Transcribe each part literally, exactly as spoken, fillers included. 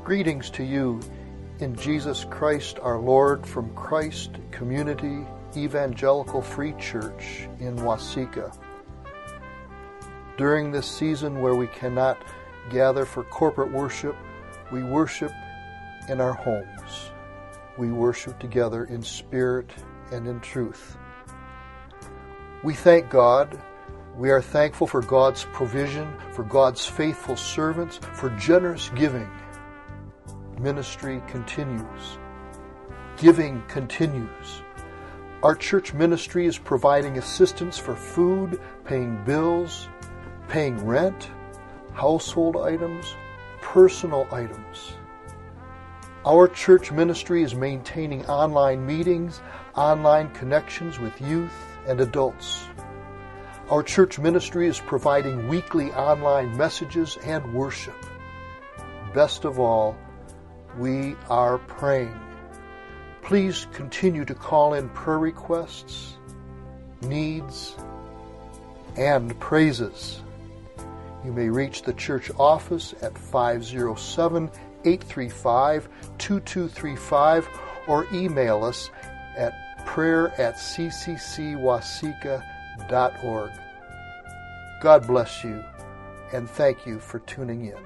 Greetings to you in Jesus Christ our Lord from Christ Community Evangelical Free Church in Waseca. During this season where we cannot gather for corporate worship, we worship in our homes. We worship together in spirit and in truth. We thank God. We are thankful for God's provision, for God's faithful servants, for generous giving. Ministry continues. Giving continues. Our church ministry is providing assistance for food, paying bills, paying rent, household items, personal items. Our church ministry is maintaining online meetings, online connections with youth and adults. Our church ministry is providing weekly online messages and worship. Best of all, we are praying. Please continue to call in prayer requests, needs, and praises. You may reach the church office at five oh seven, eight three five, two two three five or email us at prayer at c c c waseca dot org. God bless you, and thank you for tuning in.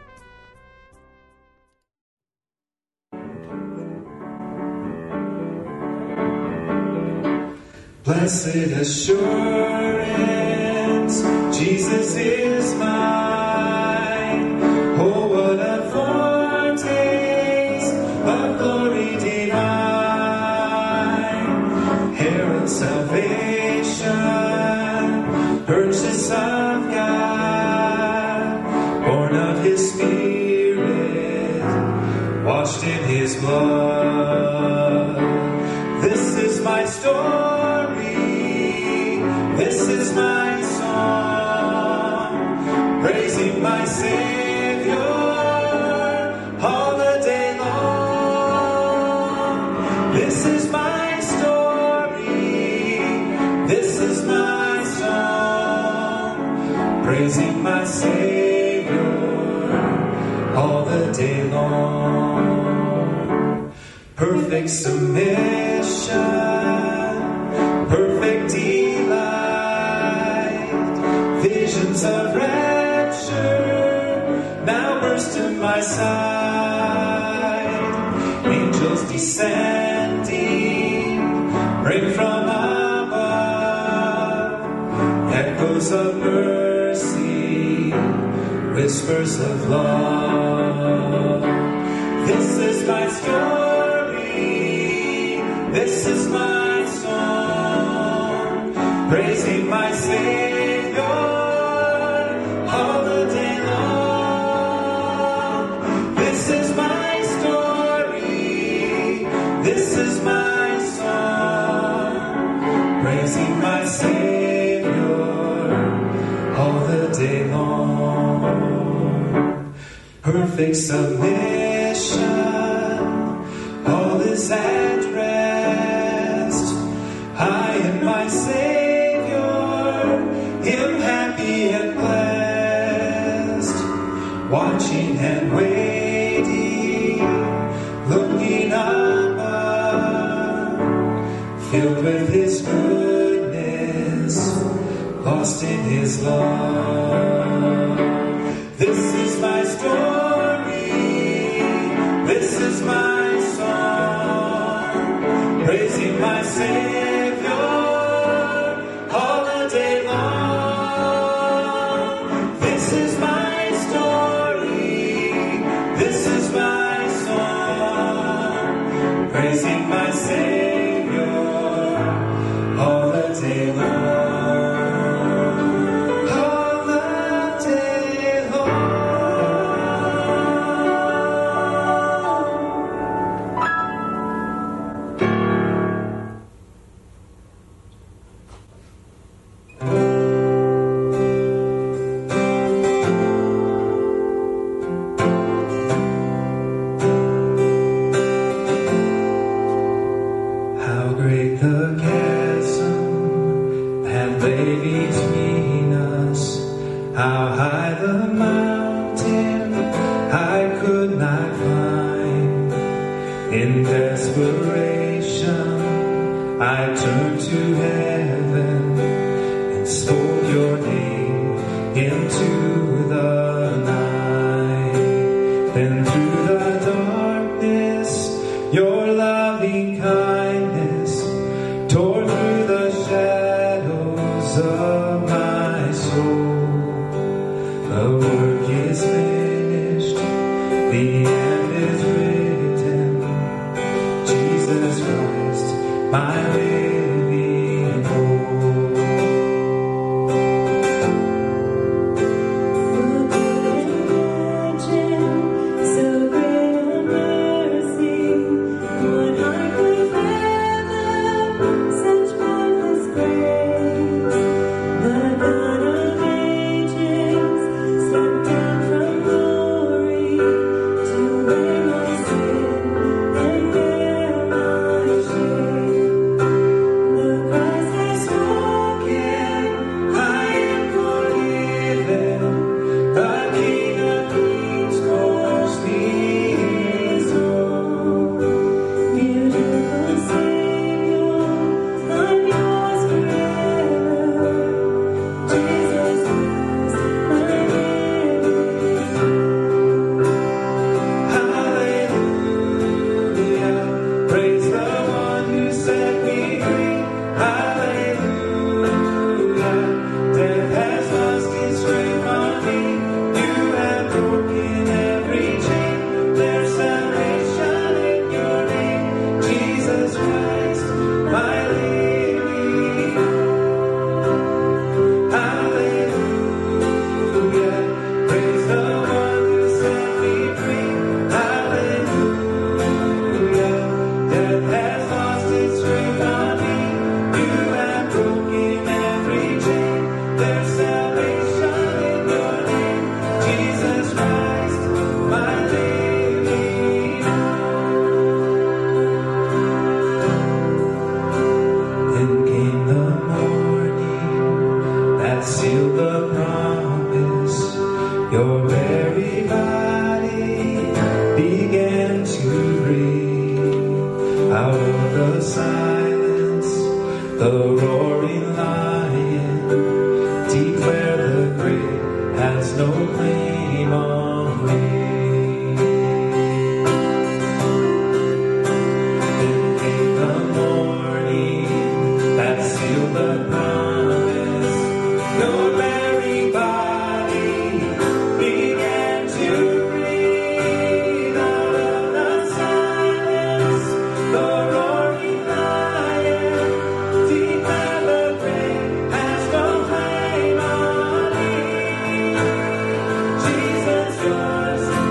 Blessed assurance, Jesus is mine. Oh, what a foretaste of glory divine. Herald salvation, purchase of God, born of His Spirit, washed in His blood. This is my story. This is my song, praising my Savior all the day long. This is my story, this is my song, praising my Savior all the day long. Perfect submission, perfect delight, visions of rapture now burst in my sight. Angels descending, bring from above echoes of mercy, whispers of love. This is my story, this is my song, praising my Savior all the day long. This is my story, this is my song, praising my Savior all the day long. Perfect submission, all is at rest. I am my Savior, Him happy and blessed, watching and waiting, looking above, filled with His goodness, lost in His love. This is my story, this is my song, praising my Savior all the day long. This is my story, this is my song, praising my Savior all the day long. All the day long. How high the mountain I could not climb. In desperation, I turned to heaven and spoke your name into the night. Then through the darkness, your loving kindness tore through the shadows of my soul. The work is finished, the end is written. Jesus Christ, my living hope. So great a mercy, what heart could fathom such boundless grace? The God of ages stepped down from glory to wear my sin and bear my shame. The Christ has spoken, I am forgiven. The King of Kings calls me his own. Beautiful Savior, I'm yours forever. Jesus Christ, my living Hallelujah, praise the one who set me free. Hallelujah, death has lost its grip on me. You have broken every chain. There's salvation in your name, Jesus Christ, my living hope. Hallelujah, praise the one who set me free. Hallelujah, death has lost its grip on me. You have broken every chain. There's salvation in your name, Jesus Christ, my living hope. Then came the morning that sealed the promise. Your very body began to breathe. Out of the silence, the roaring lion declared the grave has no claim on me. Then came the morning that sealed the promise. Your very body began to breathe. Out of the silence, the roaring lion declared the grave has no claim on me. Jesus, yours,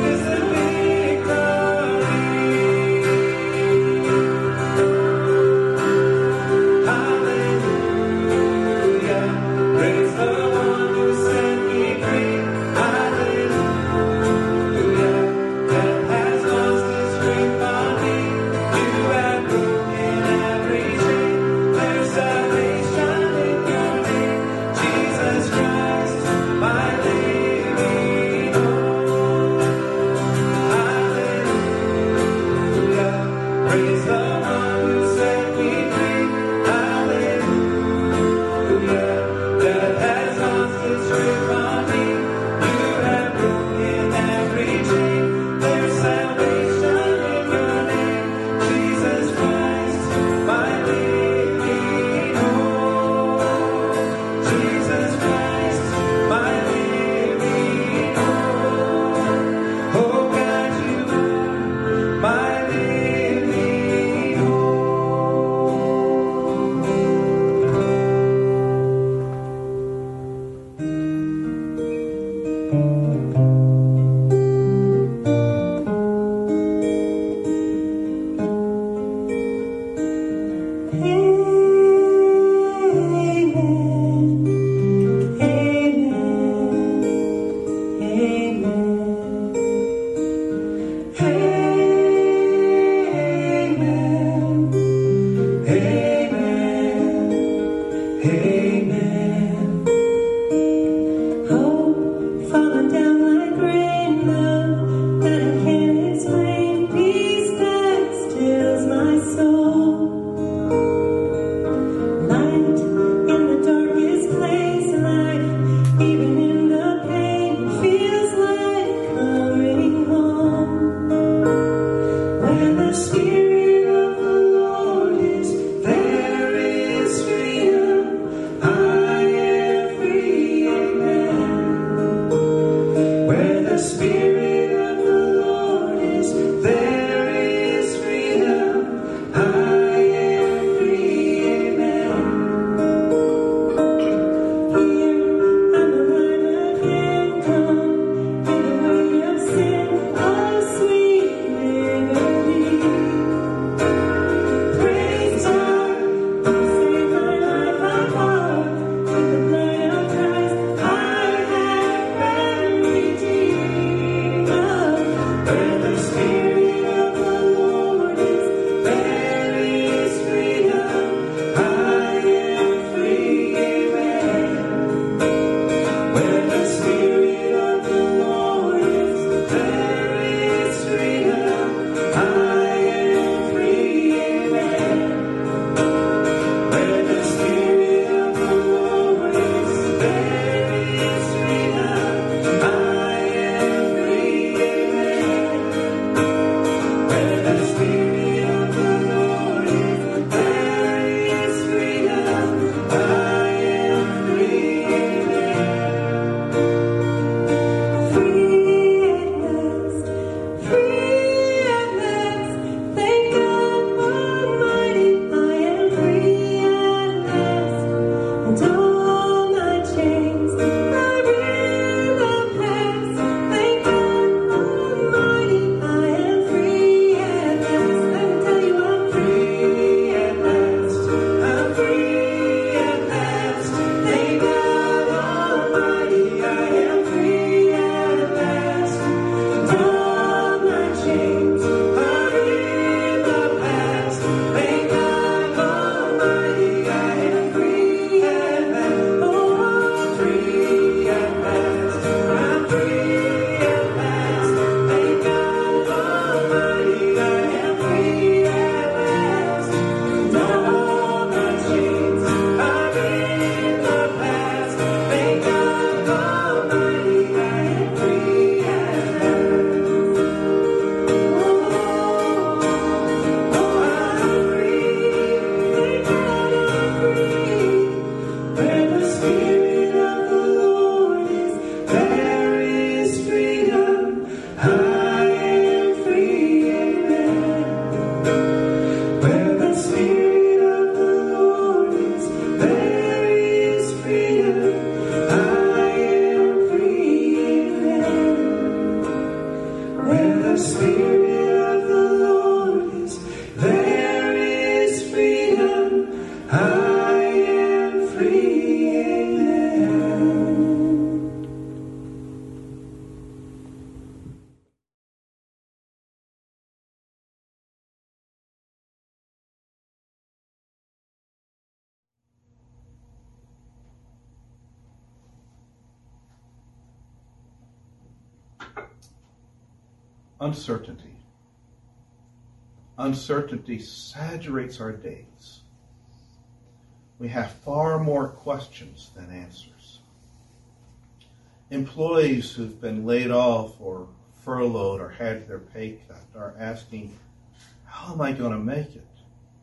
uncertainty. Uncertainty saturates our days. We have far more questions than answers. Employees who've been laid off or furloughed or had their pay cut are asking, how am I going to make it?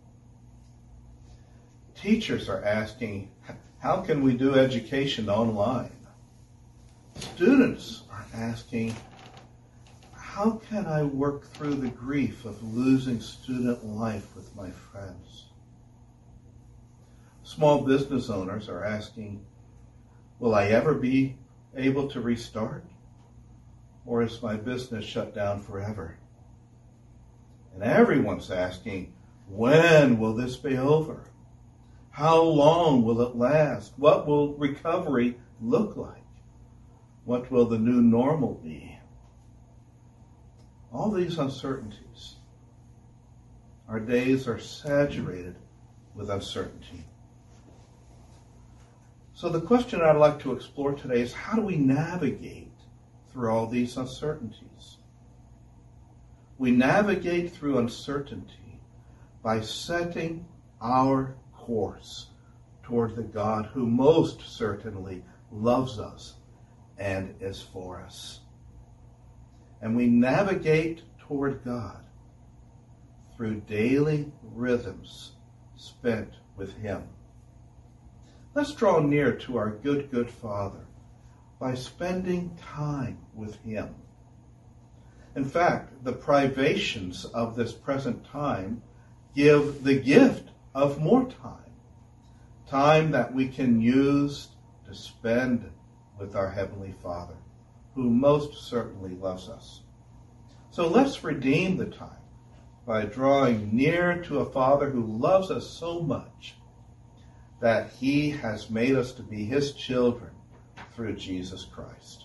Teachers are asking, how can we do education online? Students are asking, how can I work through the grief of losing student life with my friends? Small business owners are asking, will I ever be able to restart? Or is my business shut down forever? And everyone's asking, when will this be over? How long will it last? What will recovery look like? What will the new normal be? All these uncertainties. Our days are saturated with uncertainty. So the question I'd like to explore today is, how do we navigate through all these uncertainties? We navigate through uncertainty by setting our course toward the God who most certainly loves us and is for us. And we navigate toward God through daily rhythms spent with Him. Let's draw near to our good, good Father by spending time with Him. In fact, the privations of this present time give the gift of more time. Time that we can use to spend with our Heavenly Father, who most certainly loves us. So let's redeem the time by drawing near to a Father who loves us so much that He has made us to be His children through Jesus Christ.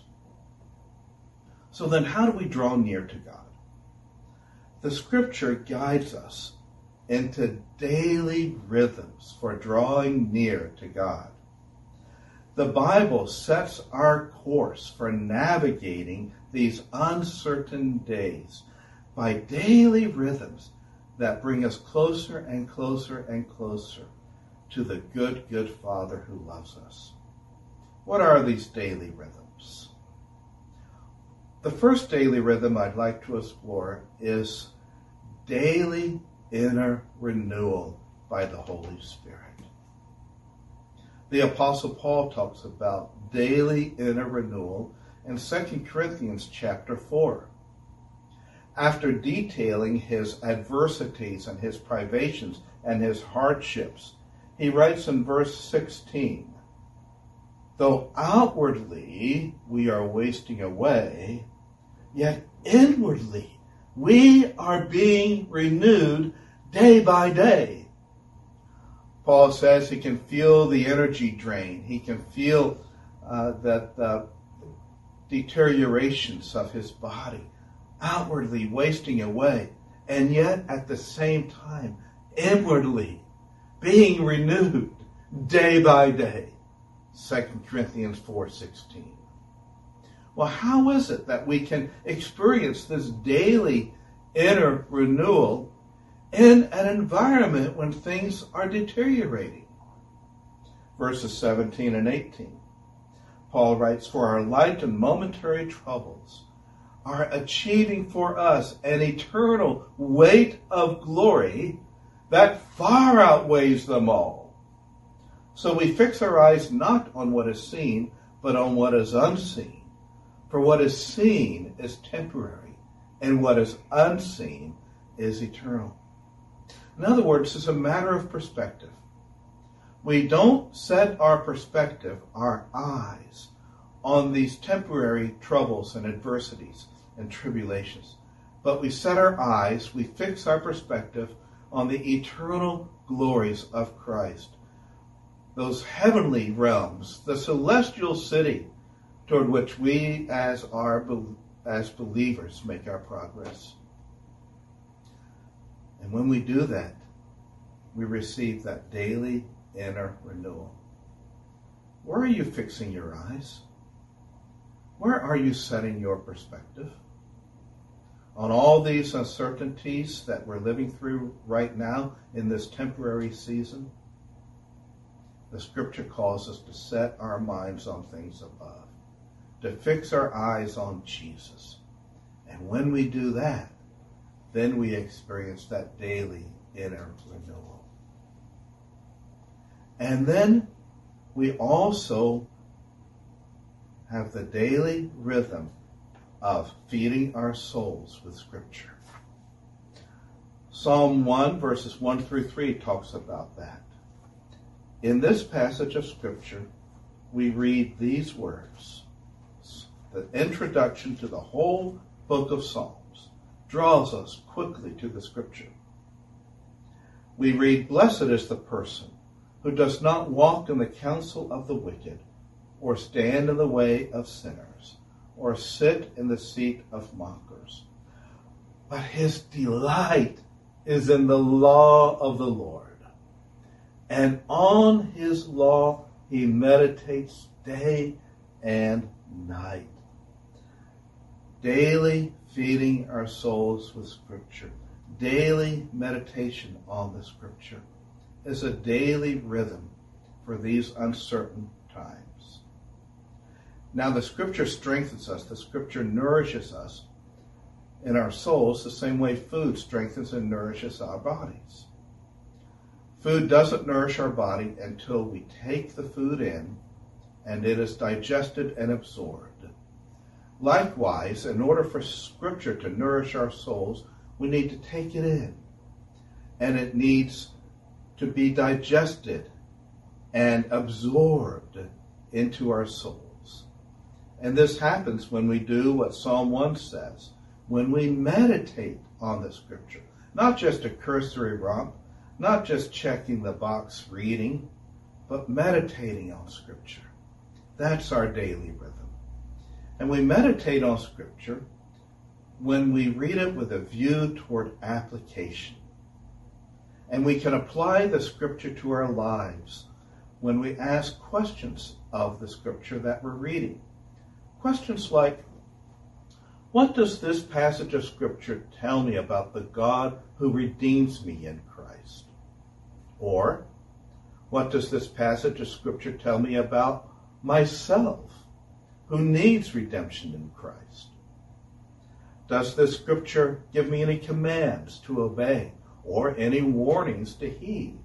So then, how do we draw near to God? The Scripture guides us into daily rhythms for drawing near to God. The Bible sets our course for navigating these uncertain days by daily rhythms that bring us closer and closer and closer to the good, good Father who loves us. What are these daily rhythms? The first daily rhythm I'd like to explore is daily inner renewal by the Holy Spirit. The Apostle Paul talks about daily inner renewal in Second Corinthians chapter four. After detailing his adversities and his privations and his hardships, he writes in verse sixteen, though outwardly we are wasting away, yet inwardly we are being renewed day by day. Paul says he can feel the energy drain. He can feel uh, that the deteriorations of his body, outwardly wasting away, and yet at the same time, inwardly being renewed day by day. Second Corinthians four sixteen. Well, how is it that we can experience this daily inner renewal in an environment when things are deteriorating? Verses seventeen and eighteen. Paul writes, for our light and momentary troubles are achieving for us an eternal weight of glory that far outweighs them all. So we fix our eyes not on what is seen, but on what is unseen. For what is seen is temporary, and what is unseen is eternal. In other words, it's a matter of perspective. We don't set our perspective, our eyes, on these temporary troubles and adversities and tribulations, but we set our eyes, we fix our perspective on the eternal glories of Christ, those heavenly realms, the celestial city toward which we as our as believers make our progress. And when we do that, we receive that daily inner renewal. Where are you fixing your eyes? Where are you setting your perspective? on all these uncertainties that we're living through right now in this temporary season, the Scripture calls us to set our minds on things above, to fix our eyes on Jesus. And when we do that, then we experience that daily inner renewal. And then we also have the daily rhythm of feeding our souls with Scripture. Psalm one, verses one through three talks about that. In this passage of Scripture, we read these words. The introduction to the whole book of Psalms draws us quickly to the Scripture. We read, "Blessed is the person who does not walk in the counsel of the wicked, or stand in the way of sinners, or sit in the seat of mockers. But his delight is in the law of the Lord, and on his law he meditates day and night." Daily feeding our souls with Scripture, daily meditation on the Scripture, is a daily rhythm for these uncertain times. Now, the Scripture strengthens us. The Scripture nourishes us in our souls the same way food strengthens and nourishes our bodies. Food doesn't nourish our body until we take the food in and it is digested and absorbed. Likewise, in order for Scripture to nourish our souls, we need to take it in. And it needs to be digested and absorbed into our souls. And this happens when we do what Psalm one says, when we meditate on the Scripture. Not just a cursory romp, not just checking the box reading, but meditating on Scripture. That's our daily rhythm. And we meditate on Scripture when we read it with a view toward application. And we can apply the Scripture to our lives when we ask questions of the Scripture that we're reading. Questions like, what does this passage of Scripture tell me about the God who redeems me in Christ? Or, what does this passage of Scripture tell me about myself, who needs redemption in Christ? Does this Scripture give me any commands to obey or any warnings to heed?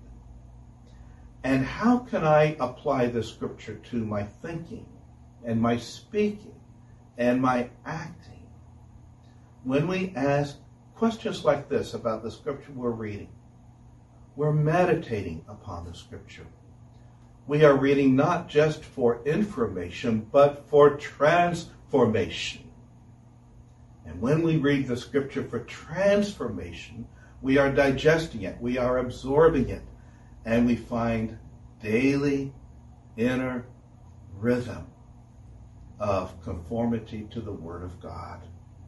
And how can I apply this Scripture to my thinking and my speaking and my acting? When we ask questions like this about the Scripture we're reading, we're meditating upon the Scripture. We are reading not just for information, but for transformation. And when we read the Scripture for transformation, we are digesting it, we are absorbing it, and we find daily inner rhythm of conformity to the Word of God.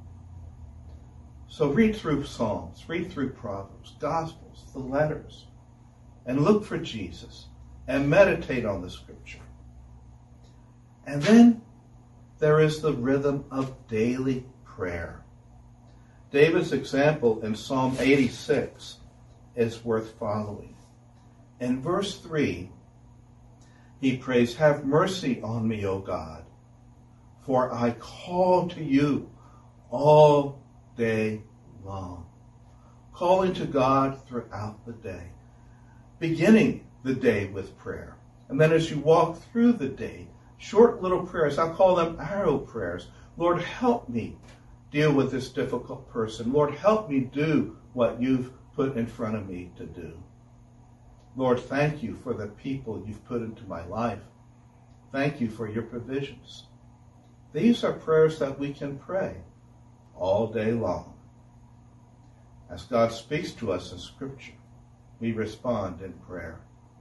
So read through Psalms, read through Proverbs, Gospels, the letters, and look for Jesus, and meditate on the Scripture. And then there is the rhythm of daily prayer. David's example in Psalm eighty-six is worth following. In verse three, he prays, "Have mercy on me, O God, for I call to you all day long." Calling to God throughout the day. Beginning the day with prayer. And then as you walk through the day, short little prayers, I'll call them arrow prayers. Lord, help me deal with this difficult person. Lord, help me do what you've put in front of me to do. Lord, thank you for the people you've put into my life. Thank you for your provisions. These are prayers that we can pray all day long. As God speaks to us in Scripture, we respond in prayer.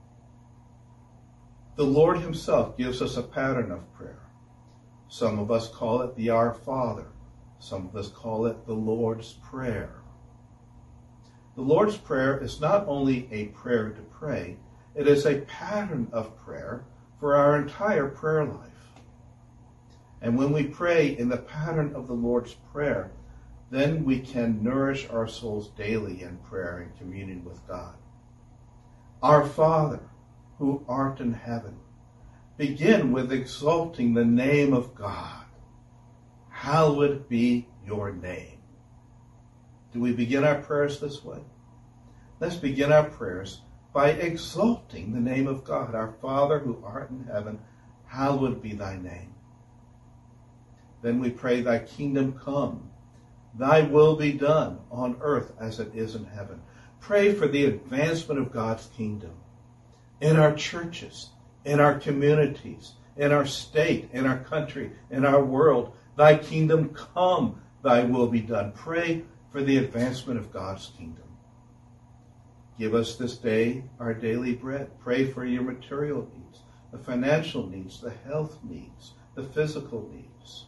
The Lord himself gives us a pattern of prayer. Some of us call it the Our Father. Some of us call it the Lord's Prayer. The Lord's Prayer is not only a prayer to pray, it is a pattern of prayer for our entire prayer life. And when we pray in the pattern of the Lord's Prayer, then we can nourish our souls daily in prayer and communion with God. Our Father, who art in heaven, begin with exalting the name of God. Hallowed be your name. Do we begin our prayers this way? Let's begin our prayers by exalting the name of God. Our Father, who art in heaven, hallowed be thy name. Then we pray, thy kingdom come, thy will be done on earth as it is in heaven. Pray for the advancement of God's kingdom in our churches, in our communities, in our state, in our country, in our world. Thy kingdom come, thy will be done. Pray for the advancement of God's kingdom. Give us this day our daily bread. Pray for your material needs, the financial needs, the health needs, the physical needs.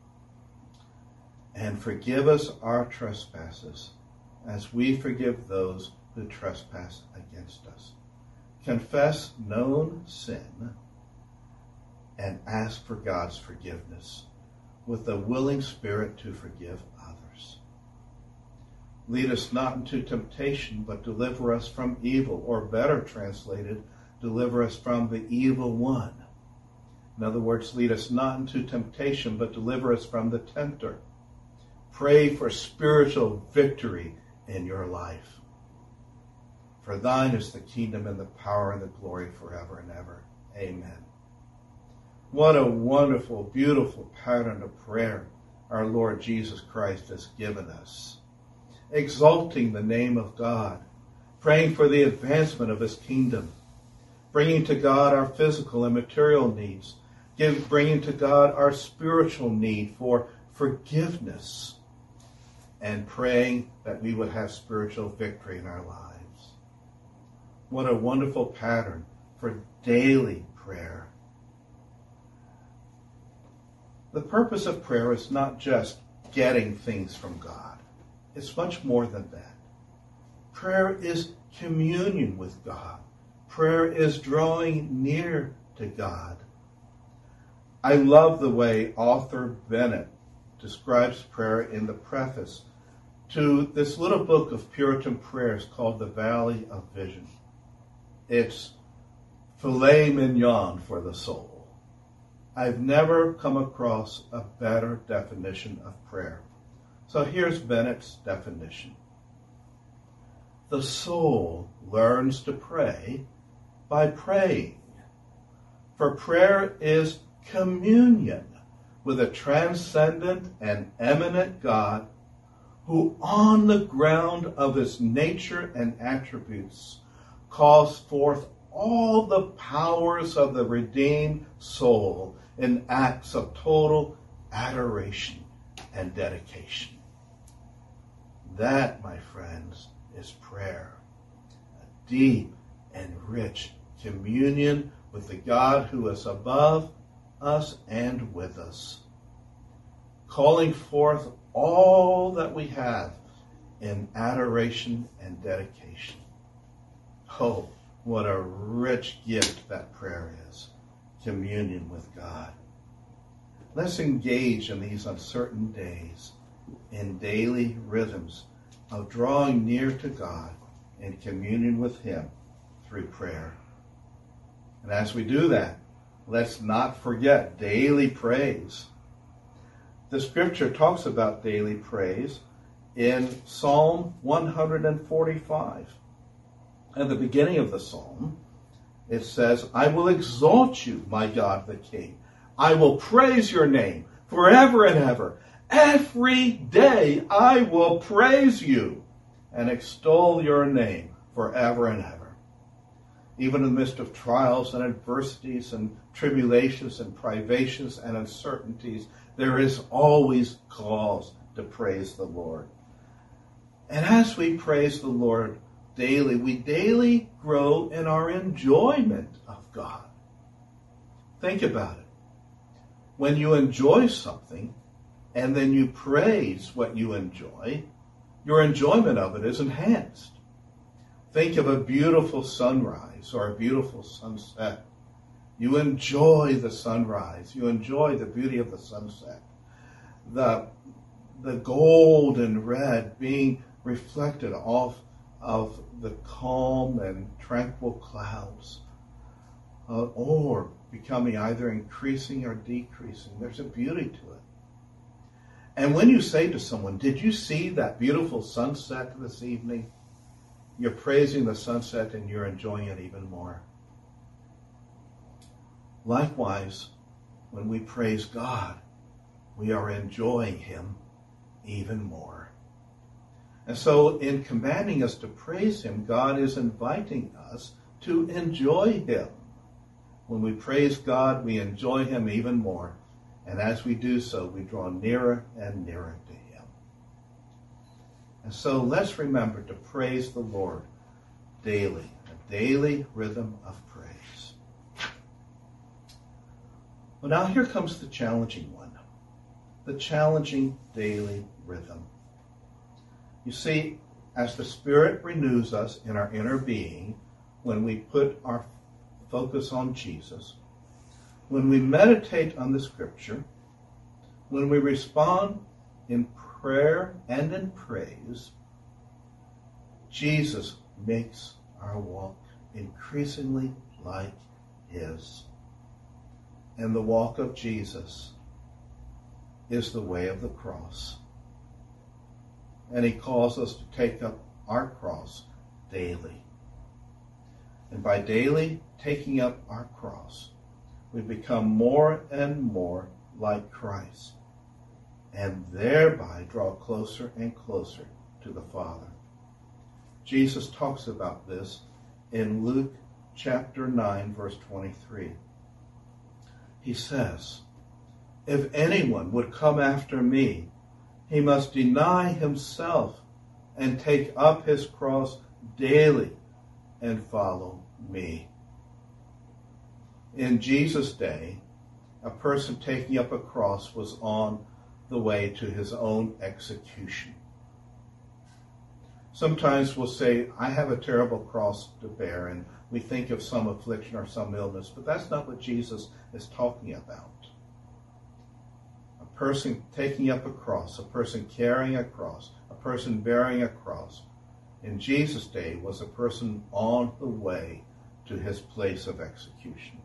And forgive us our trespasses as we forgive those who trespass against us. Confess known sin and ask for God's forgiveness with a willing spirit to forgive others. Lead us not into temptation, but deliver us from evil, or better translated, deliver us from the evil one. In other words, lead us not into temptation, but deliver us from the tempter. Pray for spiritual victory in your life. For thine is the kingdom and the power and the glory forever and ever. Amen. What a wonderful, beautiful pattern of prayer our Lord Jesus Christ has given us. Exalting the name of God, praying for the advancement of his kingdom, bringing to God our physical and material needs, give, bringing to God our spiritual need for forgiveness, and praying that we would have spiritual victory in our lives. What a wonderful pattern for daily prayer. The purpose of prayer is not just getting things from God. It's much more than that. Prayer is communion with God. Prayer is drawing near to God. I love the way author Bennett describes prayer in the preface to this little book of Puritan prayers called The Valley of Vision. It's filet mignon for the soul. I've never come across a better definition of prayer. So here's Bennett's definition. The soul learns to pray by praying. For prayer is communion with a transcendent and eminent God who on the ground of his nature and attributes calls forth all the powers of the redeemed soul in acts of total adoration and dedication. That, my friends, is prayer. A deep and rich communion with the God who is above us and with us, calling forth all that we have in adoration and dedication. Oh, what a rich gift that prayer is, communion with God. Let's engage in these uncertain days in daily rhythms of drawing near to God in communion with him through prayer. And as we do that, let's not forget daily praise. The scripture talks about daily praise in Psalm one forty-five. At the beginning of the psalm, it says, I will exalt you, my God the King. I will praise your name forever and ever. Every day I will praise you and extol your name forever and ever. Even in the midst of trials and adversities and tribulations and privations and uncertainties, there is always cause to praise the Lord. And as we praise the Lord daily, we daily grow in our enjoyment of God. Think about it. When you enjoy something and then you praise what you enjoy, your enjoyment of it is enhanced. Think of a beautiful sunrise or a beautiful sunset. You enjoy the sunrise. You enjoy the beauty of the sunset. The the gold and red being reflected off of the calm and tranquil clouds, uh, or becoming either increasing or decreasing. There's a beauty to it. And when you say to someone, did you see that beautiful sunset this evening? You're praising the sunset and you're enjoying it even more. Likewise, when we praise God, we are enjoying Him even more. And so in commanding us to praise Him, God is inviting us to enjoy Him. When we praise God, we enjoy Him even more. And as we do so, we draw nearer and nearer to Him. And so let's remember to praise the Lord daily, a daily rhythm of praise. Well, now here comes the challenging one, the challenging daily rhythm. You see, as the Spirit renews us in our inner being, when we put our focus on Jesus, when we meditate on the Scripture, when we respond in prayer and in praise, Jesus makes our walk increasingly like His. And the walk of Jesus is the way of the cross. And He calls us to take up our cross daily. And by daily taking up our cross, we become more and more like Christ, and thereby draw closer and closer to the Father. Jesus talks about this in Luke chapter nine, verse twenty-three. He says, if anyone would come after me, he must deny himself and take up his cross daily and follow me. In Jesus' day, a person taking up a cross was on the way to his own execution. Sometimes we'll say, I have a terrible cross to bear, and we think of some affliction or some illness, but that's not what Jesus is talking about. A person taking up a cross, a person carrying a cross, a person bearing a cross, in Jesus' day was a person on the way to his place of execution.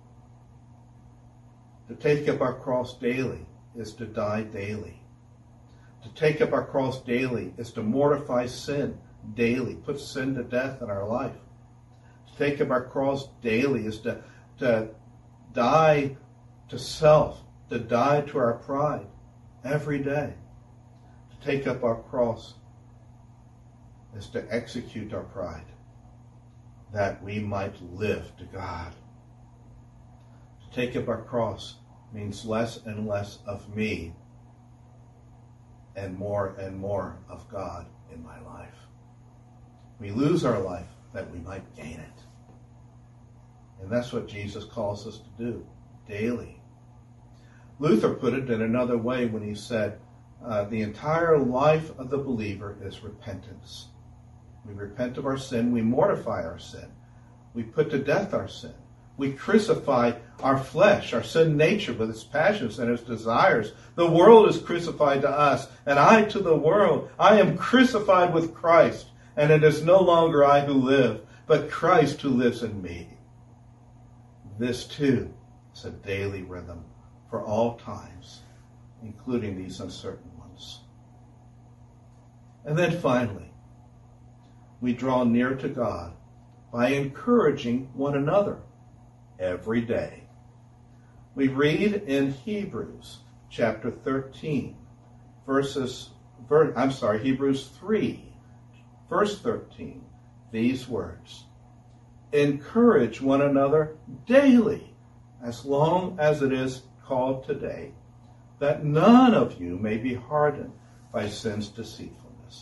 To take up our cross daily is to die daily. To take up our cross daily is to mortify sin daily, put sin to death in our life. To take up our cross daily is to, to die to self, to die to our pride every day. To take up our cross is to execute our pride, that we might live to God. To take up our cross means less and less of me and more and more of God in my life. We lose our life that we might gain it. And that's what Jesus calls us to do daily. Luther put it in another way when he said, uh, the entire life of the believer is repentance. We repent of our sin. We mortify our sin. We put to death our sin. We crucify our flesh, our sin nature with its passions and its desires. The world is crucified to us, and I to the world. I am crucified with Christ, and it is no longer I who live, but Christ who lives in me. This too is a daily rhythm for all times, including these uncertain ones. And then finally, we draw near to God by encouraging one another every day. We read in Hebrews chapter thirteen, verses, ver, I'm sorry, Hebrews three, verse thirteen, these words. Encourage one another daily, as long as it is called today, that none of you may be hardened by sin's deceitfulness.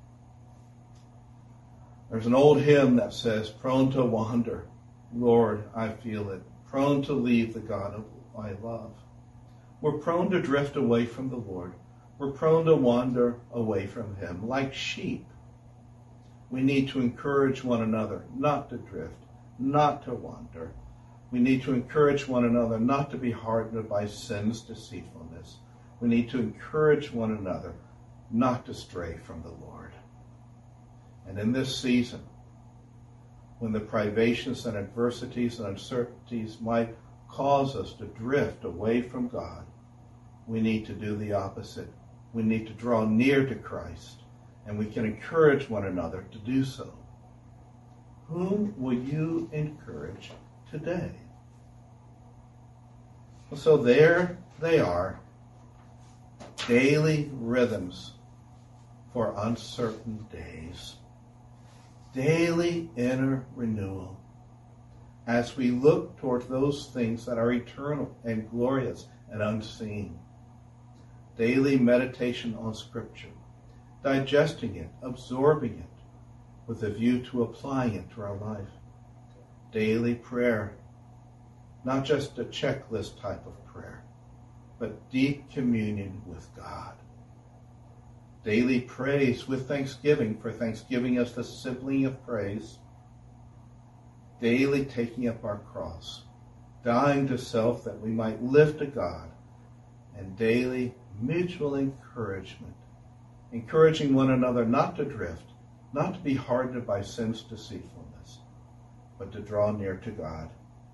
There's an old hymn that says, prone to wander, Lord, I feel it, prone to leave the God of I love. We're prone to drift away from the Lord. We're prone to wander away from Him like sheep. We need to encourage one another not to drift, not to wander. We need to encourage one another not to be hardened by sin's deceitfulness. We need to encourage one another not to stray from the Lord. And in this season, when the privations and adversities and uncertainties might cause us to drift away from God, we need to do the opposite. We need to draw near to Christ, and we can encourage one another to do so. Whom will you encourage today? So there they are, daily rhythms for uncertain days. Daily inner renewal as we look toward those things that are eternal and glorious and unseen. Daily meditation on Scripture, digesting it, absorbing it, with a view to applying it to our life. Daily prayer, not just a checklist type of prayer, but deep communion with God. Daily praise with thanksgiving, for thanksgiving is the sibling of praise. Daily taking up our cross, dying to self that we might live to God, and daily mutual encouragement, encouraging one another not to drift, not to be hardened by sin's deceitfulness, but to draw near to God.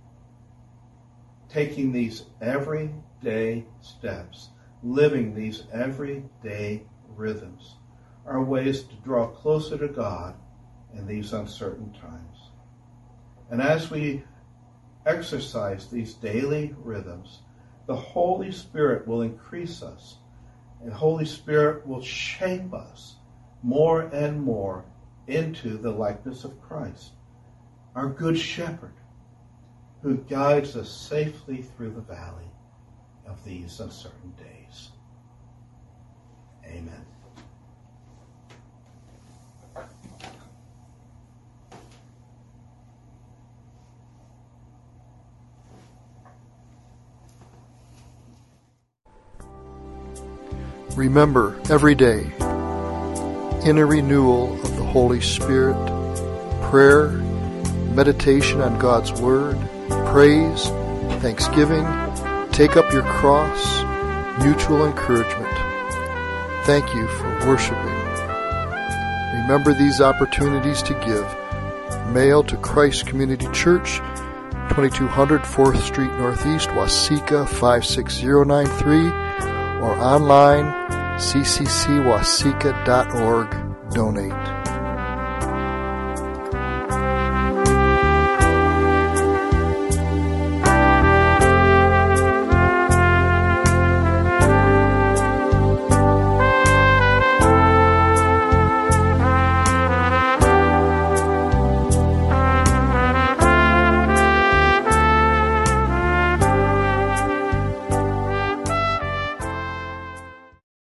Taking these everyday steps, living these everyday rhythms, are ways to draw closer to God in these uncertain times. And as we exercise these daily rhythms, the Holy Spirit will increase us, and the Holy Spirit will shape us more and more into the likeness of Christ, our Good Shepherd, who guides us safely through the valley of these uncertain days. Amen. Remember every day, inner renewal of the Holy Spirit, prayer, meditation on God's Word, praise, thanksgiving, take up your cross, mutual encouragement. Thank you for worshiping. Remember these opportunities to give. Mail to Christ Community Church, twenty-two hundred fourth Street Northeast, Waseca five six zero nine three, or online, c c c waseca dot org. Donate.